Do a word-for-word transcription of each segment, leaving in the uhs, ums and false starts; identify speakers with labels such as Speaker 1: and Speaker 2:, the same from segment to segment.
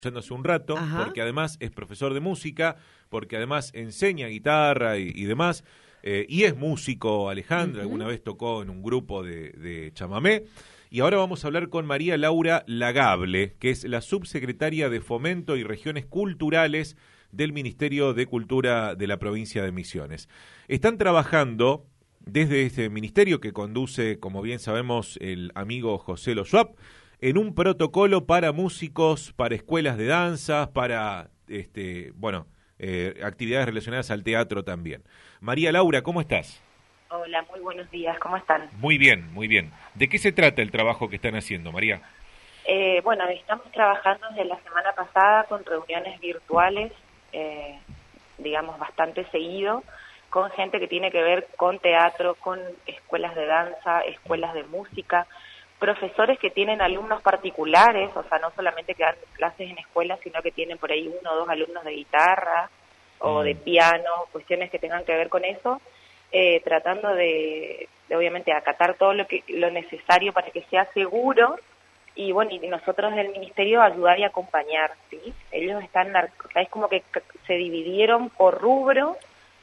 Speaker 1: hace un rato,
Speaker 2: Ajá.
Speaker 1: porque además es profesor de música, porque además enseña guitarra y, y demás, eh, y es músico, Alejandra, uh-huh. alguna vez tocó en un grupo de, de chamamé, y ahora vamos a hablar con María Laura Lagable, que es la subsecretaria de Fomento y Regiones Culturales del Ministerio de Cultura de la provincia de Misiones. Están trabajando desde este ministerio que conduce, como bien sabemos, el amigo José Lo Schwab, en un protocolo para músicos, para escuelas de danza, para este, bueno, eh, actividades relacionadas al teatro también. María Laura, ¿cómo estás?
Speaker 3: Hola, muy buenos días, ¿cómo están?
Speaker 1: Muy bien, muy bien. ¿De qué se trata el trabajo que están haciendo, María?
Speaker 3: Eh, bueno, estamos trabajando desde la semana pasada con reuniones virtuales, eh, digamos, bastante seguido, con gente que tiene que ver con teatro, con escuelas de danza, escuelas de música, profesores que tienen alumnos particulares, o sea, no solamente que dan clases en escuelas, sino que tienen por ahí uno o dos alumnos de guitarra o de piano, cuestiones que tengan que ver con eso, eh, tratando de, de obviamente acatar todo lo que lo necesario para que sea seguro y bueno, y nosotros del ministerio ayudar y acompañar, ¿sí? Ellos están, es como que se dividieron por rubro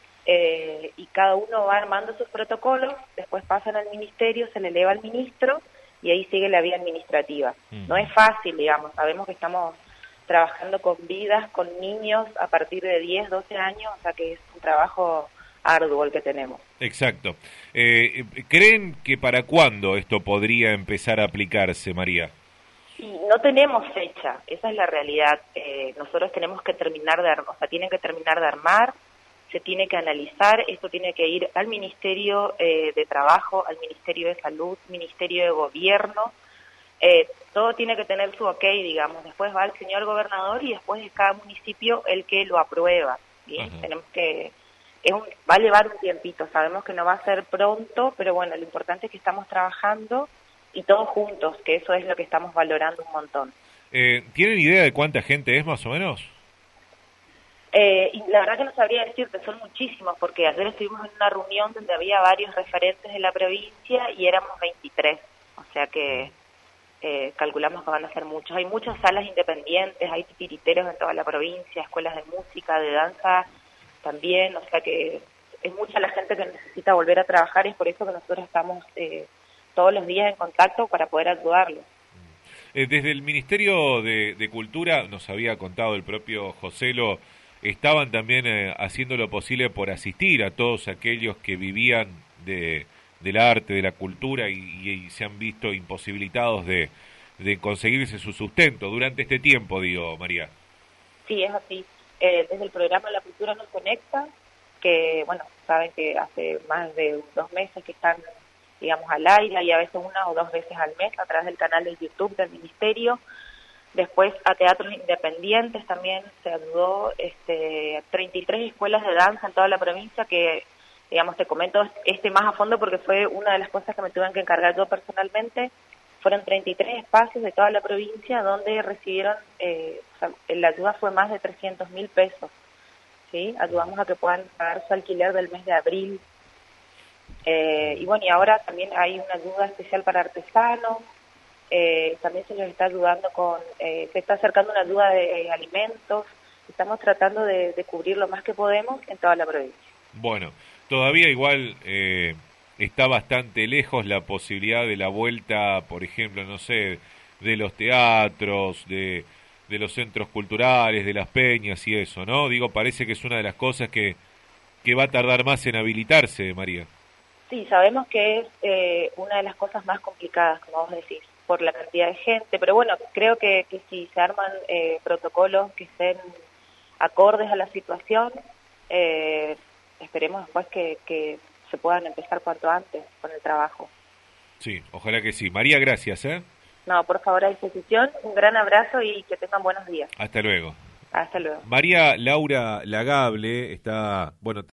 Speaker 3: eh, y cada uno va armando sus protocolos, después pasan al ministerio, se le eleva al ministro y ahí sigue la vía administrativa. No es fácil, digamos, sabemos que estamos trabajando con vidas, con niños a partir de diez, doce años, o sea que es un trabajo arduo el que tenemos.
Speaker 1: Exacto. Eh, ¿Creen que para cuándo esto podría empezar a aplicarse, María?
Speaker 3: Sí, no tenemos fecha, esa es la realidad. Eh, nosotros tenemos que terminar de armar, o sea, tienen que terminar de armar, se tiene que analizar, esto tiene que ir al Ministerio eh, de Trabajo, al Ministerio de Salud, Ministerio de Gobierno, eh, todo tiene que tener su ok, digamos, después va al señor gobernador y después es cada municipio el que lo aprueba, ¿bien? Ajá. Tenemos que, es un, va a llevar un tiempito, sabemos que no va a ser pronto, pero bueno, lo importante es que estamos trabajando y todos juntos, que eso es lo que estamos valorando un montón.
Speaker 1: Eh, ¿Tienen idea de cuánta gente es más o menos?
Speaker 3: Eh, y la verdad que no sabría decirte, son muchísimos, porque ayer estuvimos en una reunión donde había varios referentes de la provincia y éramos veintitrés, o sea que eh, calculamos que van a ser muchos. Hay muchas salas independientes, hay titiriteros en toda la provincia, escuelas de música, de danza también, o sea que es mucha la gente que necesita volver a trabajar y es por eso que nosotros estamos eh, todos los días en contacto para poder ayudarlos.
Speaker 1: Eh, desde el Ministerio de, de Cultura, nos había contado el propio Joselo, estaban también eh, haciendo lo posible por asistir a todos aquellos que vivían de, del arte, de la cultura y, y se han visto imposibilitados de, de conseguirse su sustento durante este tiempo, digo, María.
Speaker 3: Sí, es así. Eh, desde el programa La Cultura Nos Conecta, que, bueno, saben que hace más de dos meses que están, digamos, al aire y a veces una o dos veces al mes a través del canal de YouTube del Ministerio. Después a teatros independientes también se ayudó, este, treinta y tres escuelas de danza en toda la provincia que, digamos, te comento este más a fondo porque fue una de las cosas que me tuve que encargar yo personalmente. Fueron treinta y tres espacios de toda la provincia donde recibieron, eh, o sea, la ayuda fue más de trescientos mil pesos, ¿sí? Ayudamos a que puedan pagar su alquiler del mes de abril. Eh, y bueno, y ahora también hay una ayuda especial para artesanos. Eh, también se nos está ayudando con, eh, se está acercando una ayuda de eh, alimentos, estamos tratando de, de cubrir lo más que podemos en toda la provincia.
Speaker 1: Bueno, todavía igual eh, está bastante lejos la posibilidad de la vuelta, por ejemplo, no sé, de los teatros, de, de los centros culturales, de las peñas y eso, ¿no? Digo, parece que es una de las cosas que, que va a tardar más en habilitarse, María.
Speaker 3: Sí, sabemos que es eh, una de las cosas más complicadas, como vos decís, por la cantidad de gente, pero bueno, creo que, que si se arman eh, protocolos que estén acordes a la situación, eh, esperemos después que, que se puedan empezar cuanto antes con el trabajo.
Speaker 1: Sí, ojalá que sí. María, gracias, ¿eh?
Speaker 3: No, por favor, a disposición, un gran abrazo y que tengan buenos días.
Speaker 1: Hasta luego.
Speaker 3: Hasta luego.
Speaker 1: María Laura Lagable está, bueno...